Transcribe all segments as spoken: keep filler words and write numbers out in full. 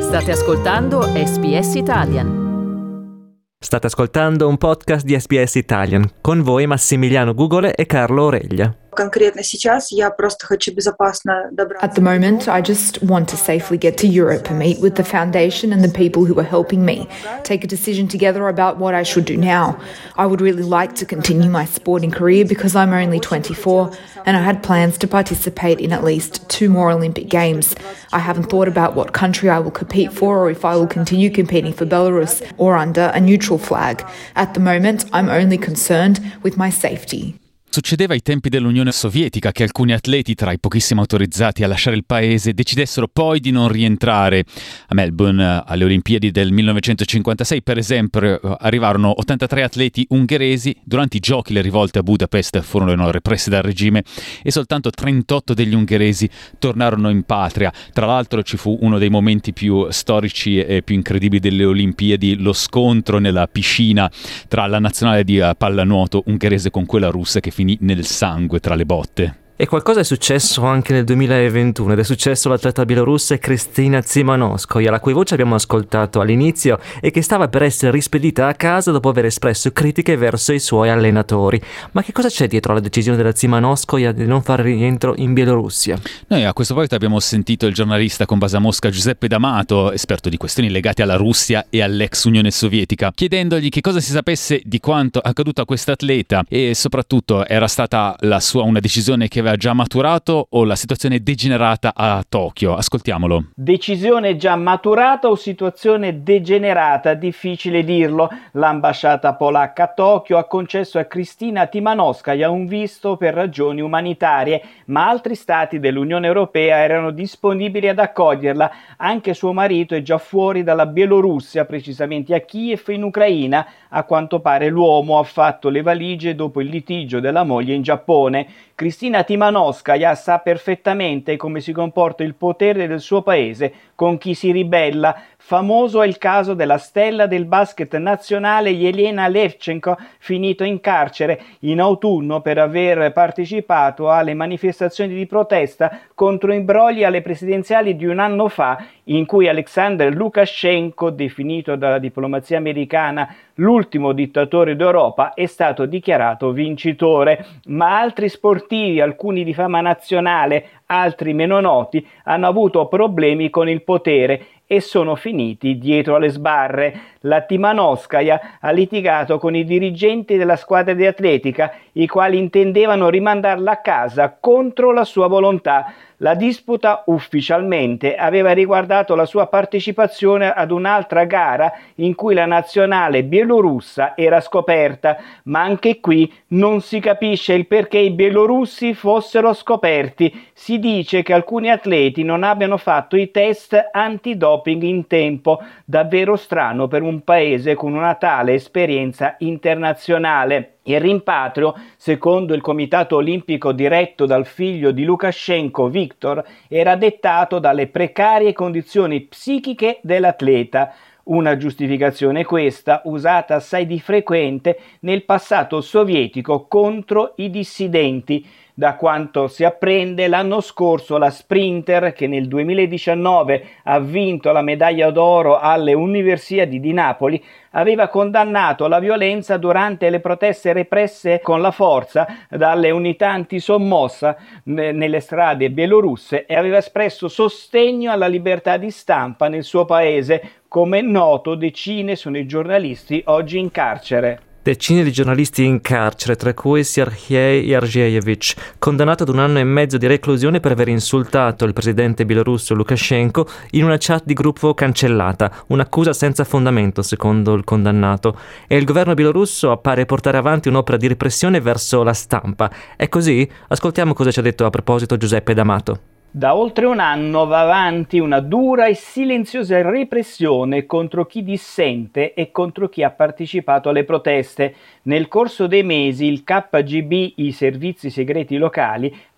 State ascoltando S B S Italian. State ascoltando un podcast di S B S Italian. Con voi Massimiliano Gugole e Carlo Oreglia. Конкретно сейчас я просто хочу безопасно добраться. At the moment, I just want to safely get to Europe and meet with the foundation and the people who are helping me, take a decision together about what I should do now. I would really like to continue my sporting career because I'm only twenty-four and I had plans to participate in at least two more Olympic Games. I haven't thought about what country I will compete for or if I will continue competing for Belarus or under a neutral flag. At the moment, I'm only concerned with my safety. Succedeva ai tempi dell'Unione Sovietica che alcuni atleti, tra i pochissimi autorizzati a lasciare il paese, decidessero poi di non rientrare. A Melbourne, alle Olimpiadi del millenovecentocinquantasei, per esempio, arrivarono ottantatré atleti ungheresi. Durante i giochi le rivolte a Budapest furono represse dal regime e soltanto trentotto degli ungheresi tornarono in patria. Tra l'altro ci fu uno dei momenti più storici e più incredibili delle Olimpiadi, lo scontro nella piscina tra la nazionale di pallanuoto ungherese con quella russa che finì nel sangue tra le botte. E qualcosa è successo anche nel duemilaventuno ed è successo all'atleta bielorussa Kristina Tsimanouskaya, la cui voce abbiamo ascoltato all'inizio e che stava per essere rispedita a casa dopo aver espresso critiche verso i suoi allenatori. Ma che cosa c'è dietro alla decisione della Tsimanouskaya di non fare rientro in Bielorussia? Noi a questo punto abbiamo sentito il giornalista con base a Mosca Giuseppe D'Amato, esperto di questioni legate alla Russia e all'ex Unione Sovietica, chiedendogli che cosa si sapesse di quanto accaduto a quest'atleta e soprattutto era stata la sua una decisione che aveva già maturato o la situazione degenerata a Tokyo. Ascoltiamolo. Decisione già maturata o situazione degenerata? Difficile dirlo. L'ambasciata polacca a Tokyo ha concesso a Kristina Tsimanouskaya un visto per ragioni umanitarie, ma altri stati dell'Unione Europea erano disponibili ad accoglierla. Anche suo marito è già fuori dalla Bielorussia, precisamente a Kiev in Ucraina. A quanto pare l'uomo ha fatto le valigie dopo il litigio della moglie in Giappone. Kristina Tsimanouskaya sa perfettamente come si comporta il potere del suo paese con chi si ribella. Famoso è il caso della stella del basket nazionale Yelena Levchenko, finito in carcere in autunno per aver partecipato alle manifestazioni di protesta contro i brogli alle presidenziali di un anno fa, in cui Alexander Lukashenko, definito dalla diplomazia americana l'ultimo dittatore d'Europa, è stato dichiarato vincitore. Ma altri sportivi, alcuni di fama nazionale, altri meno noti, hanno avuto problemi con il potere e sono finiti dietro alle sbarre. La Tsimanouskaya ha litigato con i dirigenti della squadra di atletica, i quali intendevano rimandarla a casa contro la sua volontà. La disputa ufficialmente aveva riguardato la sua partecipazione ad un'altra gara in cui la nazionale bielorussa era scoperta, ma anche qui non si capisce il perché i bielorussi fossero scoperti. Si dice che alcuni atleti non abbiano fatto i test antidoping in tempo, davvero strano per un paese con una tale esperienza internazionale. Il rimpatrio, secondo il comitato olimpico diretto dal figlio di Lukashenko, Viktor, era dettato dalle precarie condizioni psichiche dell'atleta. Una giustificazione questa usata assai di frequente nel passato sovietico contro i dissidenti. Da quanto si apprende, l'anno scorso la sprinter, che nel duemiladiciannove ha vinto la medaglia d'oro alle Universiadi di Napoli, aveva condannato la violenza durante le proteste represse con la forza dalle unità antisommossa nelle strade bielorusse e aveva espresso sostegno alla libertà di stampa nel suo paese. Come è noto, decine sono i giornalisti oggi in carcere. Decine di giornalisti in carcere, tra cui Sergei Yargeyevich, condannato ad un anno e mezzo di reclusione per aver insultato il presidente bielorusso Lukashenko in una chat di gruppo cancellata, un'accusa senza fondamento secondo il condannato. E il governo bielorusso appare portare avanti un'opera di repressione verso la stampa. È così? Ascoltiamo cosa ci ha detto a proposito Giuseppe D'Amato. Da oltre un anno va avanti una dura e silenziosa repressione contro chi dissente e contro chi ha partecipato alle proteste. Nel corso dei mesi il K G B, i servizi segreti locali,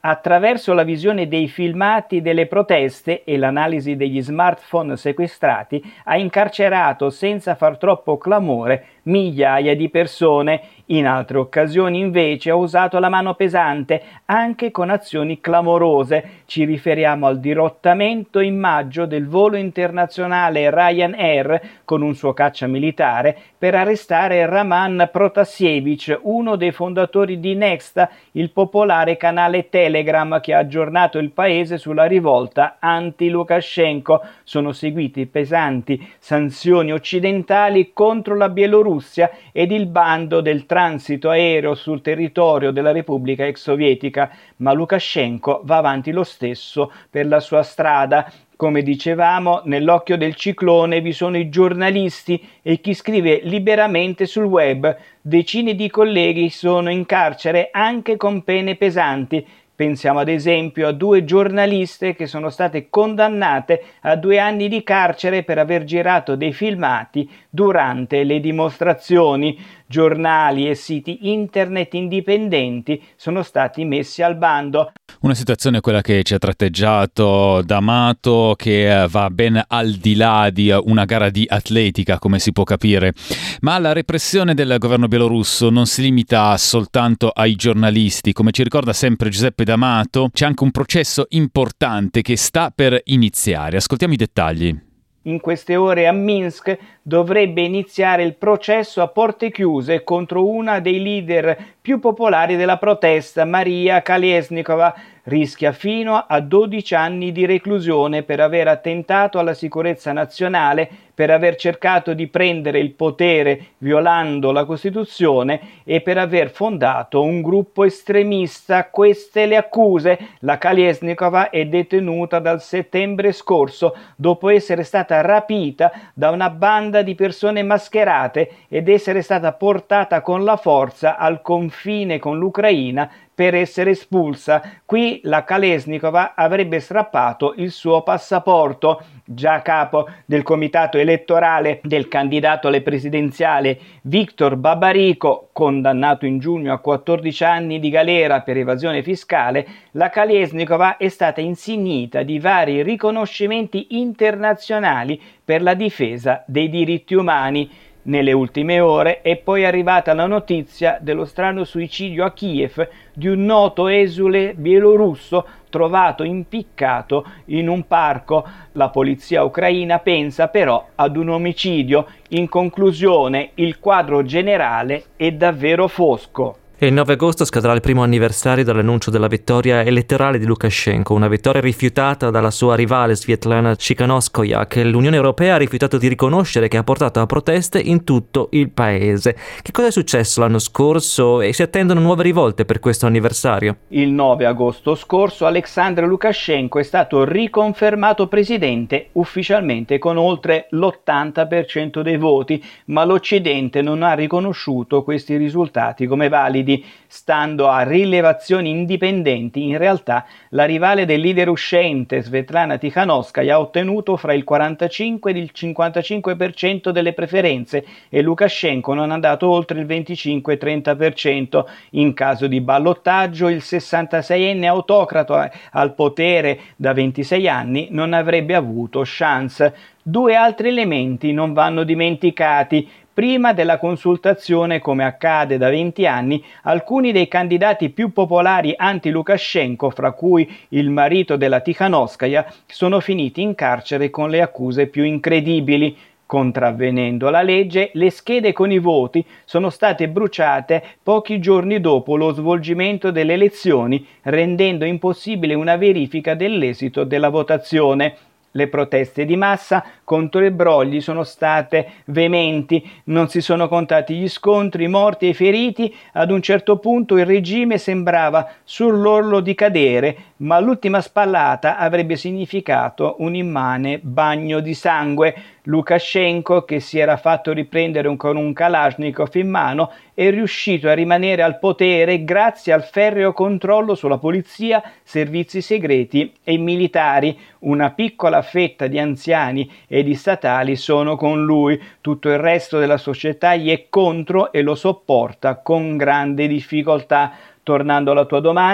Attraverso la visione dei filmati delle proteste e l'analisi degli smartphone sequestrati, ha incarcerato senza far troppo clamore migliaia di persone. In altre occasioni invece ha usato la mano pesante, anche con azioni clamorose. Ci riferiamo al dirottamento in maggio del volo internazionale Ryanair con un suo caccia militare per arrestare Raman Protasevich, uno dei fondatori di Nexta, il popolare canale Telegram che ha aggiornato il paese sulla rivolta anti-Lukashenko. Sono seguiti pesanti sanzioni occidentali contro la Bielorussia ed il bando del transito aereo sul territorio della Repubblica ex sovietica, ma Lukashenko va avanti lo stesso per la sua strada. Come dicevamo, nell'occhio del ciclone vi sono i giornalisti e chi scrive liberamente sul web. Decine di colleghi sono in carcere anche con pene pesanti. Pensiamo ad esempio a due giornaliste che sono state condannate a due anni di carcere per aver girato dei filmati durante le dimostrazioni. Giornali e siti internet indipendenti sono stati messi al bando. Una situazione quella che ci ha tratteggiato D'Amato, che va ben al di là di una gara di atletica, come si può capire. Ma la repressione del governo bielorusso non si limita soltanto ai giornalisti. Come ci ricorda sempre Giuseppe D'Amato, c'è anche un processo importante che sta per iniziare. Ascoltiamo i dettagli. In queste ore a Minsk dovrebbe iniziare il processo a porte chiuse contro una dei leader più popolari della protesta, Maria Kalesnikova. Rischia fino a dodici anni di reclusione per aver attentato alla sicurezza nazionale, per aver cercato di prendere il potere violando la Costituzione e per aver fondato un gruppo estremista. Queste le accuse. La Kalesnikova è detenuta dal settembre scorso dopo essere stata rapita da una banda di persone mascherate ed essere stata portata con la forza al confine con l'Ucraina per essere espulsa. Qui la Kalesnikova avrebbe strappato il suo passaporto. Già capo del comitato elettorale del candidato alle presidenziali Viktor Babariko, condannato in giugno a quattordici anni di galera per evasione fiscale, la Kalesnikova è stata insignita di vari riconoscimenti internazionali per la difesa dei diritti umani. Nelle ultime ore è poi arrivata la notizia dello strano suicidio a Kiev di un noto esule bielorusso trovato impiccato in un parco. La polizia ucraina pensa però ad un omicidio. In conclusione, il quadro generale è davvero fosco. E il nove agosto scadrà il primo anniversario dall'annuncio della vittoria elettorale di Lukashenko, una vittoria rifiutata dalla sua rivale Svetlana Tsikhanouskaya, che l'Unione Europea ha rifiutato di riconoscere, che ha portato a proteste in tutto il paese. Che cosa è successo l'anno scorso e si attendono nuove rivolte per questo anniversario? Il nove agosto scorso Alexander Lukashenko è stato riconfermato presidente ufficialmente con oltre l'ottanta per cento dei voti, ma l'Occidente non ha riconosciuto questi risultati come validi. Stando a rilevazioni indipendenti, in realtà la rivale del leader uscente Svetlana Tikhanovskaya ha ottenuto fra il quarantacinque e il cinquantacinque per cento delle preferenze e Lukashenko non ha dato oltre il venticinque trenta per cento. In caso di ballottaggio, il sessantaseienne autocrata al potere da ventisei anni non avrebbe avuto chance. Due altri elementi non vanno dimenticati. Prima della consultazione, come accade da venti anni, alcuni dei candidati più popolari anti-Lukashenko, fra cui il marito della Tikhanovskaya, sono finiti in carcere con le accuse più incredibili. Contravvenendo la legge, le schede con i voti sono state bruciate pochi giorni dopo lo svolgimento delle elezioni, rendendo impossibile una verifica dell'esito della votazione. Le proteste di massa contro i brogli sono state veementi, non si sono contati gli scontri, i morti e i feriti. Ad un certo punto il regime sembrava sull'orlo di cadere, ma l'ultima spallata avrebbe significato un immane bagno di sangue. Lukashenko, che si era fatto riprendere con un Kalashnikov in mano, è riuscito a rimanere al potere grazie al ferreo controllo sulla polizia, servizi segreti e militari. Una piccola fetta di anziani e di statali sono con lui, tutto il resto della società gli è contro e lo sopporta con grande difficoltà. Tornando alla tua domanda,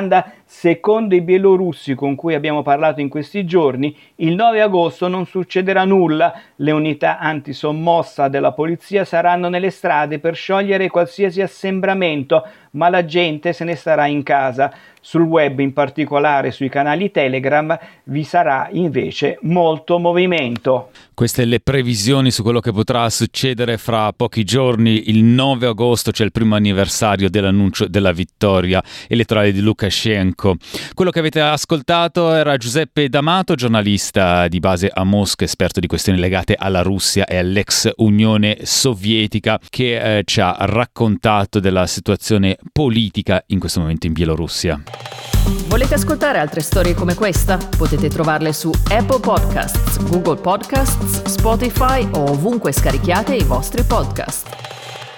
Secondo i bielorussi con cui abbiamo parlato in questi giorni, il nove agosto non succederà nulla. Le unità antisommossa della polizia saranno nelle strade per sciogliere qualsiasi assembramento, ma la gente se ne starà in casa. Sul web, in particolare sui canali Telegram, vi sarà invece molto movimento. Queste le previsioni su quello che potrà succedere fra pochi giorni. Il nove agosto c'è il primo anniversario dell'annuncio della vittoria elettorale di Lukashenko. Quello che avete ascoltato era Giuseppe D'Amato, giornalista di base a Mosca, esperto di questioni legate alla Russia e all'ex Unione Sovietica, che eh, ci ha raccontato della situazione politica in questo momento in Bielorussia. Volete ascoltare altre storie come questa? Potete trovarle su Apple Podcasts, Google Podcasts, Spotify o ovunque scarichiate i vostri podcast.